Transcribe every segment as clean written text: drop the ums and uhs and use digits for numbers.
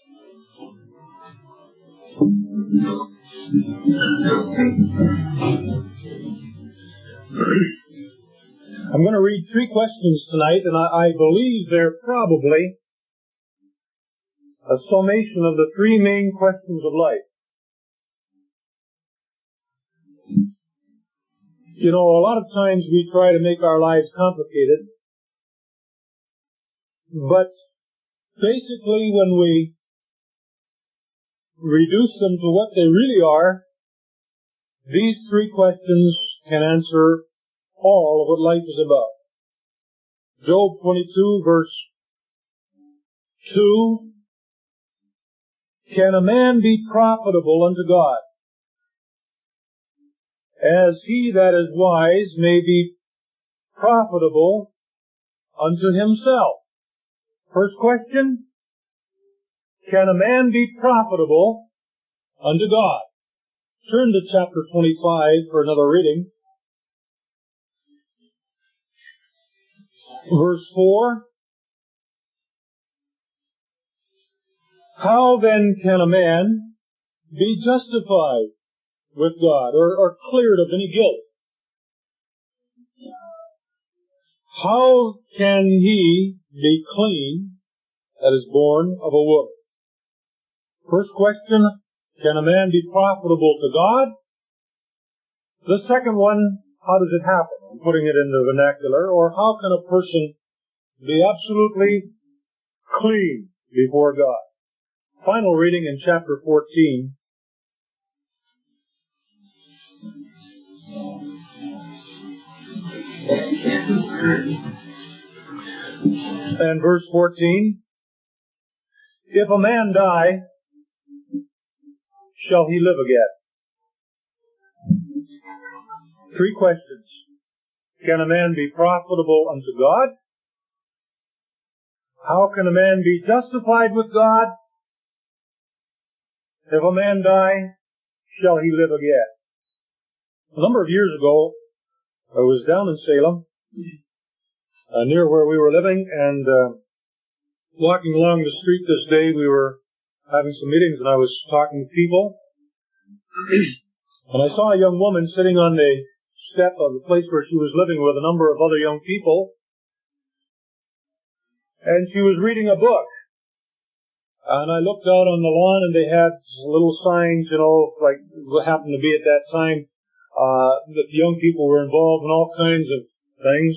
I'm going to read 3 questions tonight, and I believe they're probably a summation of the 3 main questions of life. You know, a lot of times we try to make our lives complicated, but basically when we reduce them to what they really are, these 3 questions can answer all of what life is about. Job 22, verse 2, can a man be profitable unto God? As he that is wise may be profitable unto himself. First question, can a man be profitable unto God? Turn to chapter 25 for another reading. Verse 4, how then can a man be justified with God, or cleared of any guilt? How can he be clean that is born of a woman? First question, can a man be profitable to God? The second one, how does it happen? I'm putting it in the vernacular. Or how can a person be absolutely clean before God? Final reading in chapter 14. And verse 14, if a man die, shall he live again? 3 questions. Can a man be profitable unto God? How can a man be justified with God? If a man die, shall he live again? A number of years ago, I was down in Salem, near where we were living, and walking along the street this day, we were having some meetings, and I was talking to people, and I saw a young woman sitting on the step of the place where she was living with a number of other young people, and she was reading a book. And I looked out on the lawn, and they had little signs, you know, like what happened to be at that time, that the young people were involved in all kinds of things.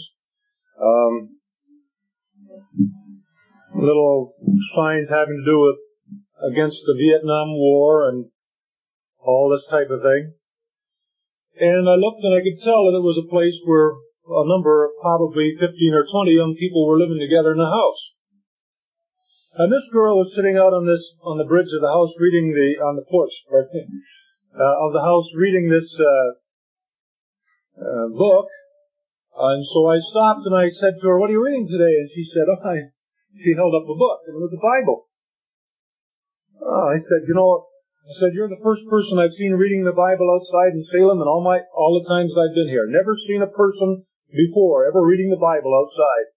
Little signs having to do with against the Vietnam War and all this type of thing. And I looked, and I could tell that it was a place where a number, probably 15 or 20 young people were living together in a house. And this girl was sitting out on the bridge of the house reading on the porch, of the house reading this, book. And so I stopped and I said to her, what are you reading today? And she said, she held up a book, and it was the Bible. I said, you're the first person I've seen reading the Bible outside in Salem in all the times I've been here. Never seen a person before ever reading the Bible outside.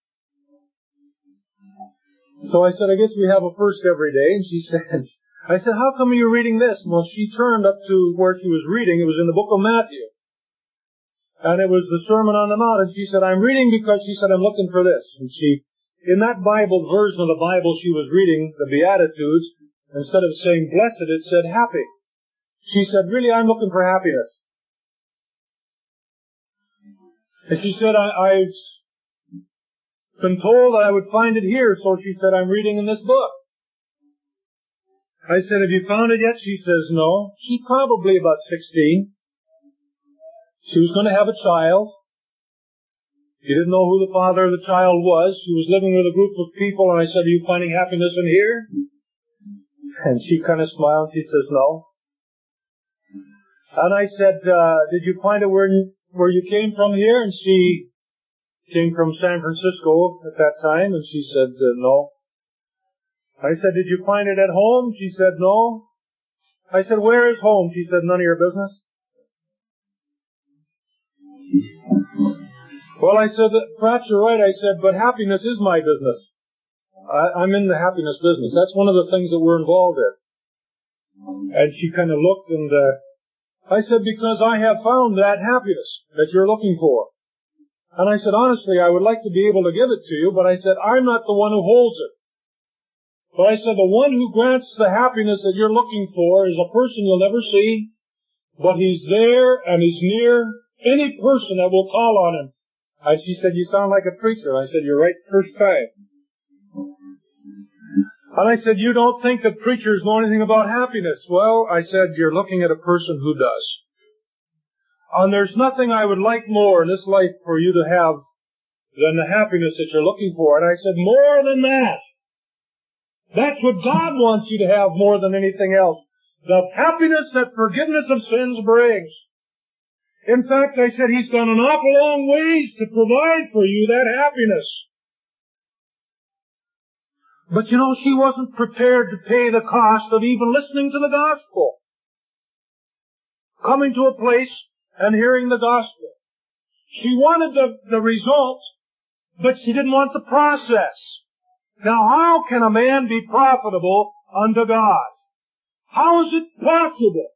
So I said, I guess we have a first every day. And she said, I said, how come you're reading this? Well, she turned up to where she was reading. It was in the book of Matthew. And it was the Sermon on the Mount. And she said, I'm reading because she said, I'm looking for this. And in that Bible version of the Bible she was reading, the Beatitudes, instead of saying blessed, it said happy. She said, really, I'm looking for happiness. And she said, I've been told that I would find it here, so she said, I'm reading in this book. I said, have you found it yet? She says, no. She's probably about 16. She was going to have a child. She didn't know who the father of the child was. She was living with a group of people, and I said, are you finding happiness in here? And she kind of smiled. She says, no. And I said, did you find it where you came from here? And she came from San Francisco at that time, and she said, no. I said, did you find it at home? She said, no. I said, where is home? She said, none of your business. Well, I said, perhaps you're right. I said, but happiness is my business. I'm in the happiness business. That's one of the things that we're involved in. And she kind of looked, and I said, because I have found that happiness that you're looking for. And I said, honestly, I would like to be able to give it to you, but I said, I'm not the one who holds it. But I said, the one who grants the happiness that you're looking for is a person you'll never see, but he's there and he's near any person that will call on him. And she said, you sound like a preacher. I said, you're right first time. And I said, you don't think that preachers know anything about happiness. Well, I said, you're looking at a person who does. And there's nothing I would like more in this life for you to have than the happiness that you're looking for. And I said, more than that. That's what God wants you to have more than anything else. The happiness that forgiveness of sins brings. In fact, I said, He's gone an awful long ways to provide for you that happiness. But you know, she wasn't prepared to pay the cost of even listening to the gospel. Coming to a place and hearing the gospel. She wanted the result, but she didn't want the process. Now, how can a man be profitable unto God? How is it possible?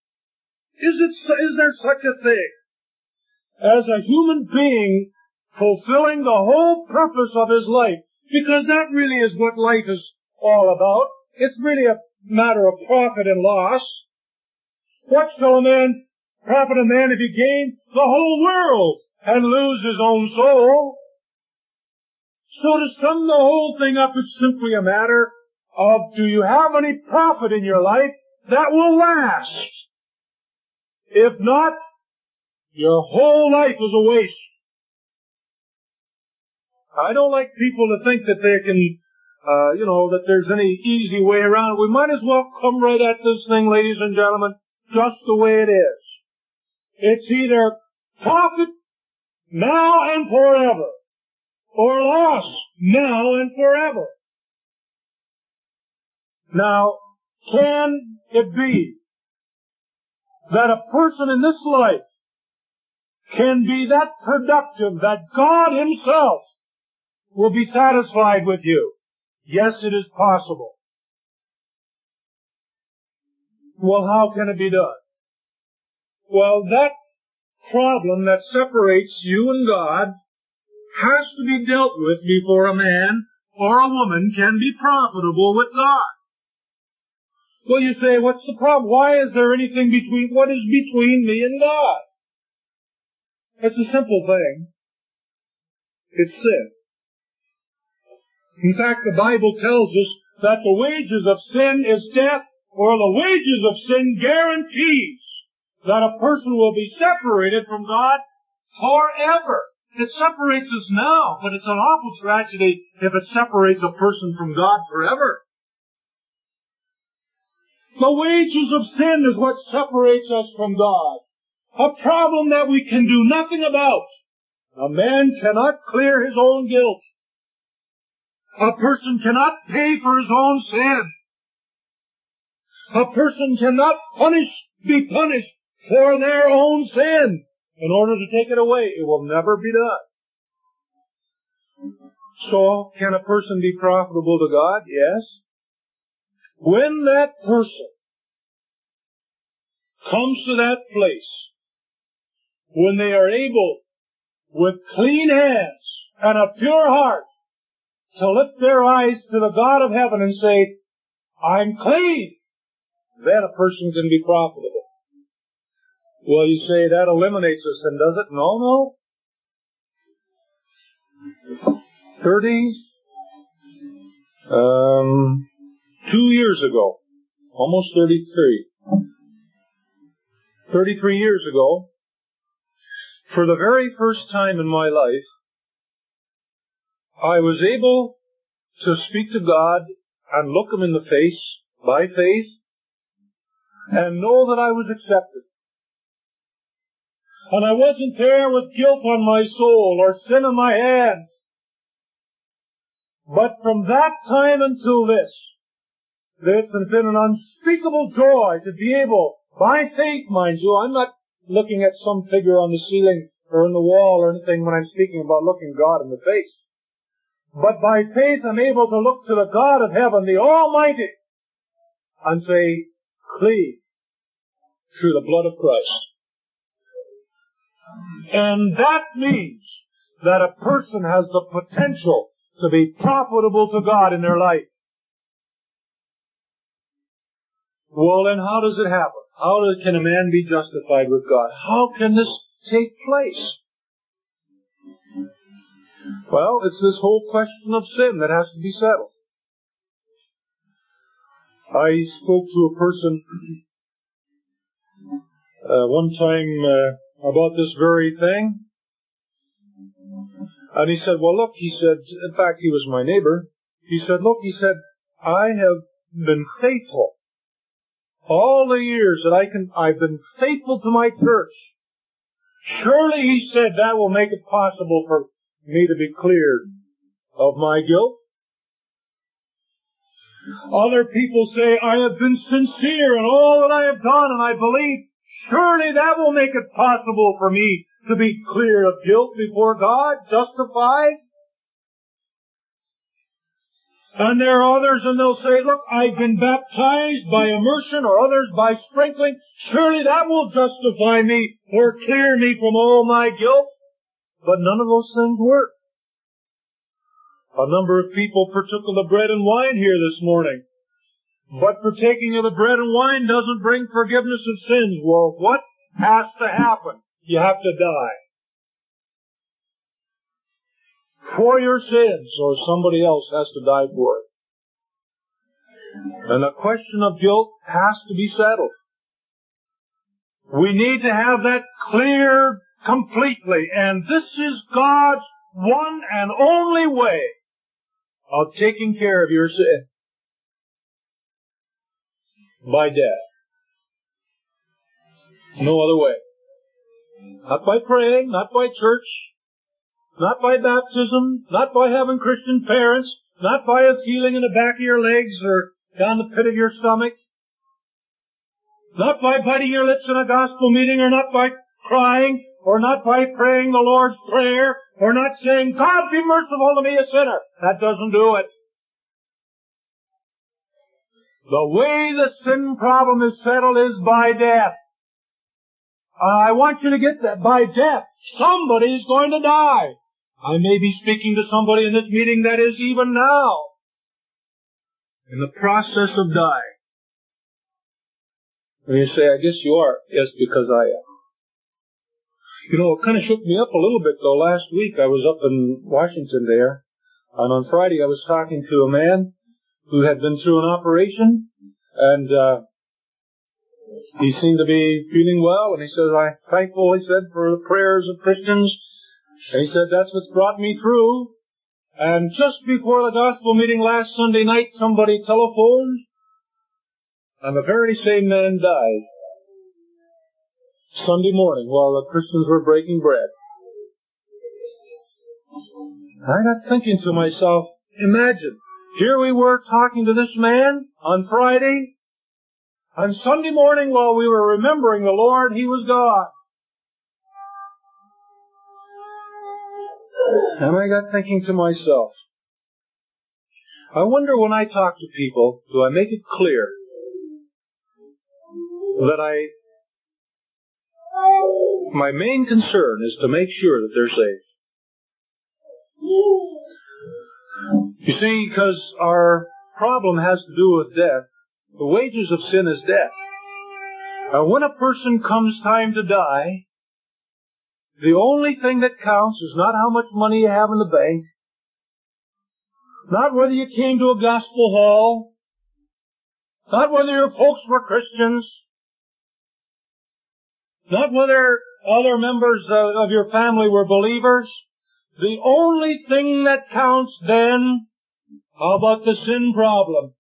Is there such a thing as a human being fulfilling the whole purpose of his life? Because that really is what life is all about. It's really a matter of profit and loss. What shall a man profit a man if he gain the whole world and lose his own soul? So to sum the whole thing up, it's simply a matter of, do you have any profit in your life that will last? If not, your whole life is a waste. I don't like people to think that they can, that there's any easy way around it. We might as well come right at this thing, ladies and gentlemen, just the way it is. It's either profit now and forever, or loss now and forever. Now, can it be that a person in this life can be that productive that God Himself will be satisfied with you? Yes, it is possible. Well, how can it be done? Well, that problem that separates you and God has to be dealt with before a man or a woman can be profitable with God. Well, you say, what's the problem? Why is there anything between, what is between me and God? It's a simple thing. It's sin. In fact, the Bible tells us that the wages of sin is death, or the wages of sin guarantees that a person will be separated from God forever. It separates us now, but it's an awful tragedy if it separates a person from God forever. The wages of sin is what separates us from God. A problem that we can do nothing about. A man cannot clear his own guilt. A person cannot pay for his own sin. A person cannot be punished for their own sin. In order to take it away, it will never be done. So, can a person be profitable to God? Yes. When that person comes to that place, when they are able, with clean hands and a pure heart, to lift their eyes to the God of heaven and say, I'm clean, then a person can be profitable. Well, you say that eliminates a sin, does it? No. 2 years ago, almost 33 years ago, for the very first time in my life, I was able to speak to God and look Him in the face by faith and know that I was accepted. And I wasn't there with guilt on my soul or sin in my hands. But from that time until this, it's been an unspeakable joy to be able, by faith, mind you, I'm not looking at some figure on the ceiling or on the wall or anything when I'm speaking about looking God in the face. But by faith I'm able to look to the God of heaven, the Almighty, and say, clean through the blood of Christ. And that means that a person has the potential to be profitable to God in their life. Well, then how does it happen? How can a man be justified with God? How can this take place? Well, it's this whole question of sin that has to be settled. I spoke to a person one time about this very thing. And he said, well, look, he said, in fact, he was my neighbor. He said, look, he said, I have been faithful. All the years that I've been faithful to my church. Surely, he said, that will make it possible for me to be cleared of my guilt. Other people say, I have been sincere in all that I have done, and I believe, surely that will make it possible for me to be clear of guilt before God, justified. And there are others, and they'll say, look, I've been baptized by immersion, or others by sprinkling. Surely that will justify me or clear me from all my guilt. But none of those things work. A number of people partook of the bread and wine here this morning. But partaking of the bread and wine doesn't bring forgiveness of sins. Well, what has to happen? You have to die. For your sins, or somebody else has to die for it. And the question of guilt has to be settled. We need to have that cleared completely, and this is God's one and only way of taking care of your sin. By death. No other way. Not by praying, not by church, not by baptism, not by having Christian parents, not by a healing in the back of your legs or down the pit of your stomach, not by biting your lips in a gospel meeting, or not by crying, or not by praying the Lord's Prayer, or not saying, God be merciful to me, a sinner. That doesn't do it. The way the sin problem is settled is by death. I want you to get that. By death. Somebody's going to die. I may be speaking to somebody in this meeting that is even now in the process of dying. And you say, I guess you are. Yes, because I am. You know, it kind of shook me up a little bit, though. Last week I was up in Washington there, and on Friday I was talking to a man who had been through an operation, and he seemed to be feeling well, and he said, I'm thankful, he said, for the prayers of Christians. And he said, that's what's brought me through. And just before the gospel meeting last Sunday night, somebody telephoned, and the very same man died. Sunday morning, while the Christians were breaking bread. I got thinking to myself, imagine, here we were talking to this man on Friday, and Sunday morning, while we were remembering the Lord, he was gone. And I got thinking to myself, I wonder when I talk to people, do I make it clear that my main concern is to make sure that they're safe? You see, because our problem has to do with death. The wages of sin is death. When a person comes time to die, the only thing that counts is not how much money you have in the bank, not whether you came to a gospel hall, not whether your folks were Christians, not whether other members of your family were believers. The only thing that counts then, how about the sin problem?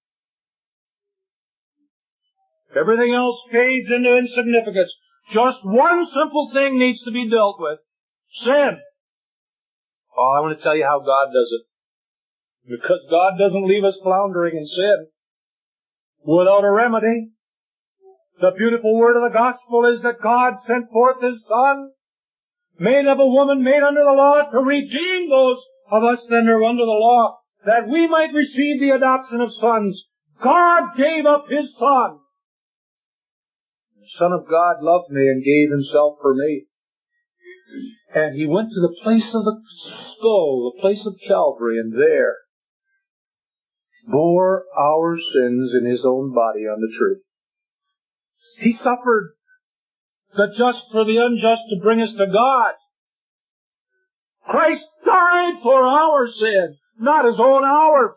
Everything else fades into insignificance. Just one simple thing needs to be dealt with. Sin. Oh, I want to tell you how God does it. Because God doesn't leave us floundering in sin without a remedy. The beautiful word of the gospel is that God sent forth His Son, made of a woman, made under the law, to redeem those of us than are under the law, that we might receive the adoption of sons. God gave up His Son. The Son of God loved me and gave Himself for me. And He went to the place of the skull, the place of Calvary, and there bore our sins in His own body on the tree. He suffered the just for the unjust to bring us to God. Christ died for our sin, not His own ours.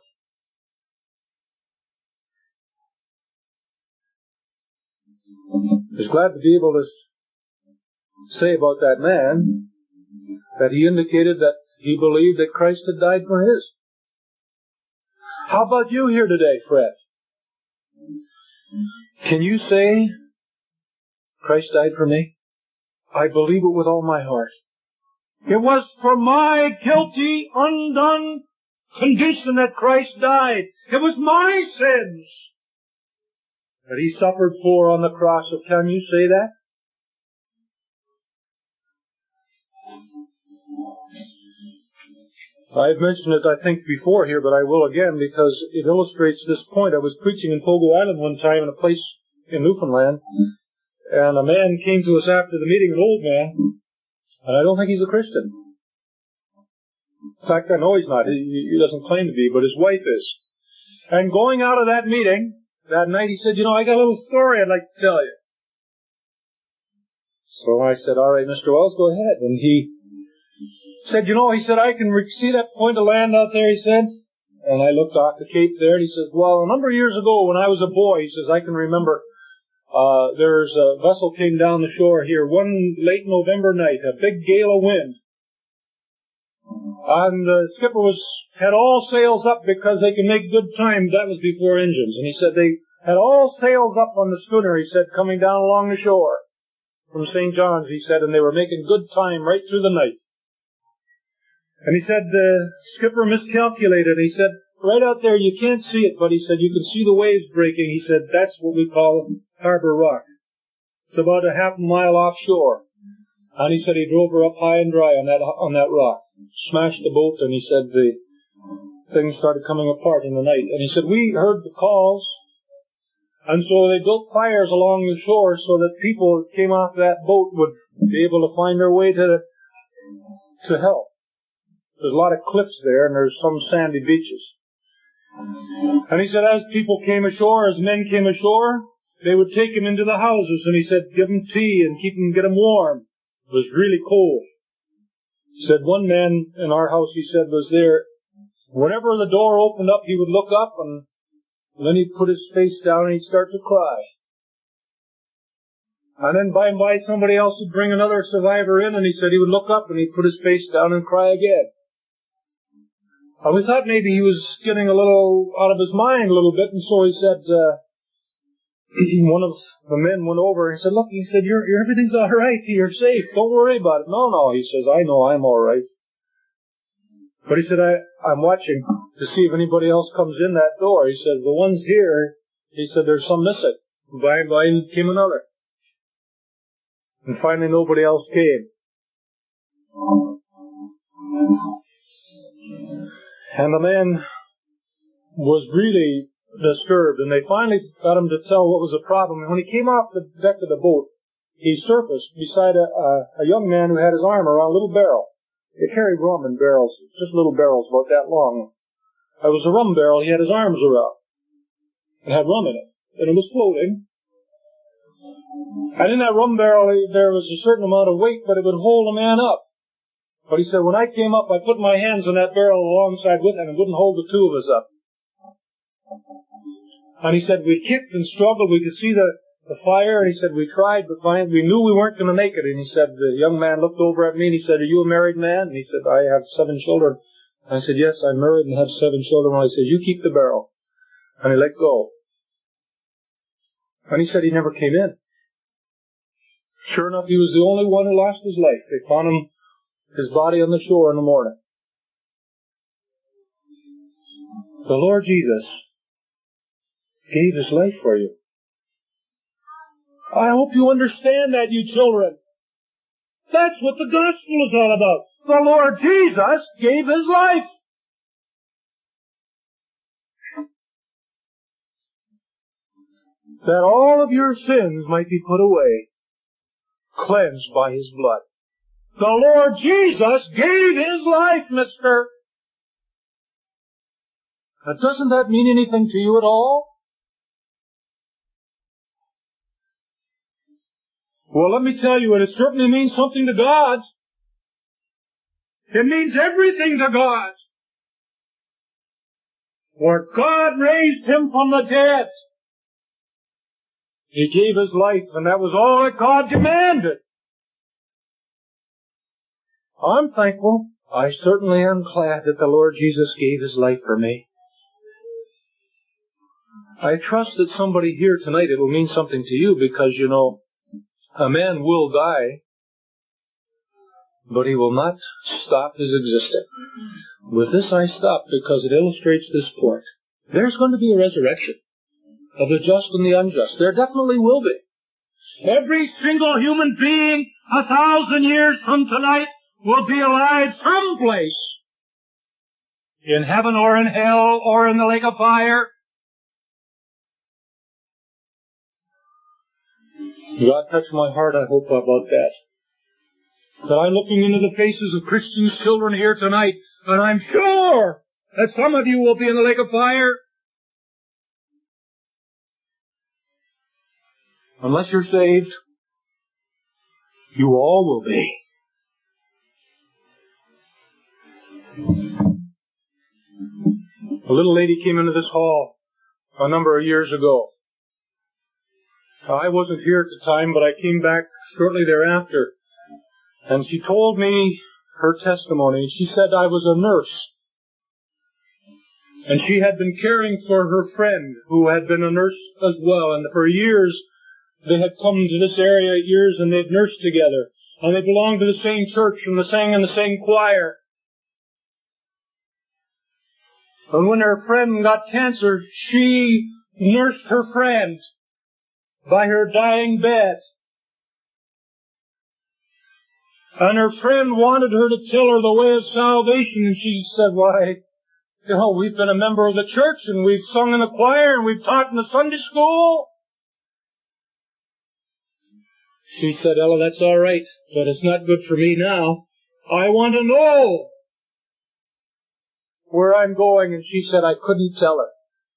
I was glad to be able to say about that man that he indicated that he believed that Christ had died for his. How about you here today, Fred? Can you say, Christ died for me? I believe it with all my heart. It was for my guilty, undone condition that Christ died. It was my sins that He suffered for on the cross. So can you say that? I've mentioned it, I think, before here, but I will again because it illustrates this point. I was preaching in Pogo Island one time in a place in Newfoundland, and a man came to us after the meeting, an old man, and I don't think he's a Christian. In fact, I know he's not. He doesn't claim to be, but his wife is. And going out of that meeting, that night he said, I got a little story I'd like to tell you. So I said, all right, Mr. Wells, go ahead. And he said, he said, I can see that point of land out there, he said. And I looked off the Cape there, and he says, well, a number of years ago when I was a boy, he says, I can remember there's a vessel came down the shore here one late November night, a big gale of wind. And the skipper had all sails up because they can make good time. That was before engines. And he said they had all sails up on the schooner, he said, coming down along the shore from St. John's, he said, and they were making good time right through the night. And he said the skipper miscalculated. He said, right out there you can't see it, but he said you can see the waves breaking. He said that's what we call Harbor Rock. It's about a half a mile offshore. And he said he drove her up high and dry on that rock. Smashed the boat, and he said the things started coming apart in the night. And he said we heard the calls, and so they built fires along the shore so that people that came off that boat would be able to find their way to help. There's a lot of cliffs there, and there's some sandy beaches. And he said as people came ashore, as men came ashore, they would take them into the houses, and he said give them tea and get them warm. It was really cold. He said one man in our house, he said, was there. Whenever the door opened up, he would look up, and then he'd put his face down and he'd start to cry. And then by and by somebody else would bring another survivor in, and he said he would look up and he'd put his face down and cry again. And we thought maybe he was getting a little out of his mind a little bit, and so he said, one of the men went over and said, look, he said, everything's all right, you're safe, don't worry about it. No, he says, I know I'm all right. But he said, I'm watching to see if anybody else comes in that door. He says, the ones here, he said, there's some missing. By and by came another. And finally nobody else came. And the man was really disturbed, and they finally got him to tell what was the problem. And when he came off the deck of the boat, he surfaced beside a young man who had his arm around a little barrel. They carried rum in barrels, just little barrels about that long. It was a rum barrel he had his arms around. It had rum in it, and it was floating. And in that rum barrel there was a certain amount of weight, but it would hold a man up. But he said, when I came up, I put my hands on that barrel alongside with him and wouldn't hold the two of us up. And he said, we kicked and struggled. We could see the fire. And he said, we tried, but we knew we weren't going to make it. And he said, the young man looked over at me and he said, are you a married man? And he said, I have 7 children. And I said, yes, I'm married and have 7 children. And I said, you keep the barrel. And he let go. And he said he never came in. Sure enough, he was the only one who lost his life. They found his body on the shore in the morning. The Lord Jesus gave His life for you. I hope you understand that, you children. That's what the gospel is all about. the Lord Jesus gave His life. That all of your sins might be put away, cleansed by His blood. The Lord Jesus gave His life, mister. Now, doesn't that mean anything to you at all? Well, let me tell you, it certainly means something to God. It means everything to God. For God raised Him from the dead. He gave His life, and that was all that God demanded. I'm thankful. I certainly am glad that the Lord Jesus gave His life for me. I trust that somebody here tonight, it will mean something to you, because, you know, a man will die, but he will not stop his existing. With this I stop because it illustrates this point. There's going to be a resurrection of the just and the unjust. There definitely will be. Every single human being 1,000 years from tonight will be alive someplace. In heaven or in hell or in the lake of fire. God touched my heart, I hope, about that. That I'm looking into the faces of Christians' children here tonight, and I'm sure that some of you will be in the lake of fire. Unless you're saved, you all will be. A little lady came into this hall a number of years ago. I wasn't here at the time, but I came back shortly thereafter. And she told me her testimony. She said I was a nurse. And she had been caring for her friend, who had been a nurse as well. And for years, they had come to this area years, and they'd nursed together. And they belonged to the same church, and they sang in the same choir. And when her friend got cancer, she nursed her friend by her dying bed. And her friend wanted her to tell her the way of salvation, and she said, why, you know, we've been a member of the church, and we've sung in the choir, and we've taught in the Sunday school. She said, Ella, that's all right, but it's not good for me now. I want to know where I'm going. And she said, I couldn't tell her.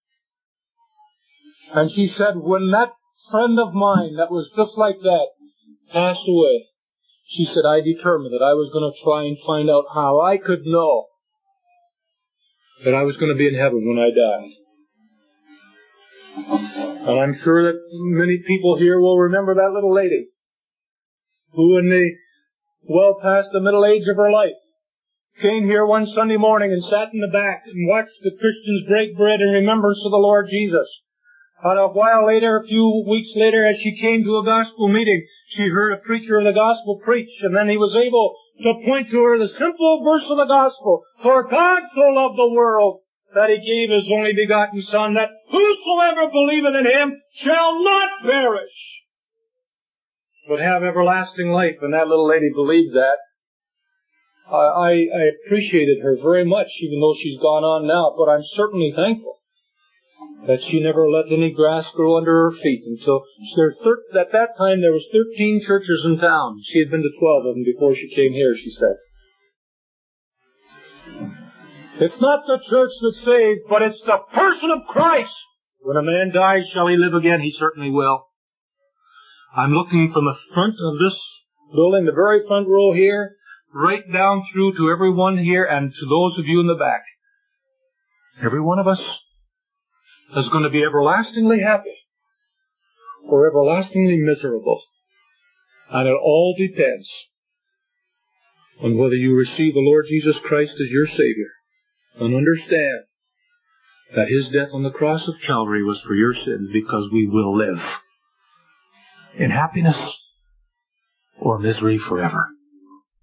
And she said, when that friend of mine that was just like that passed away, she said, I determined that I was going to try and find out how I could know that I was going to be in heaven when I died. And I'm sure that many people here will remember that little lady who, in the well past the middle age of her life, came here one Sunday morning and sat in the back and watched the Christians break bread in remembrance of the Lord Jesus. And a while later, a few weeks later, as she came to a gospel meeting, she heard a preacher of the gospel preach, and then he was able to point to her the simple verse of the gospel. For God so loved the world that He gave His only begotten Son, that whosoever believeth in Him shall not perish, but have everlasting life. And that little lady believed that. I appreciated her very much, even though she's gone on now, but I'm certainly thankful that she never let any grass grow under her feet until at that time there was 13 churches in town. She had been to 12 of them before she came here, she said. It's not the church that saves, but it's the person of Christ. When a man dies, shall he live again? He certainly will. I'm looking from the front of this building, the very front row here, right down through to everyone here and to those of you in the back. Every one of us is going to be everlastingly happy or everlastingly miserable. And it all depends on whether you receive the Lord Jesus Christ as your Savior and understand that His death on the cross of Calvary was for your sins, because we will live in happiness or misery forever.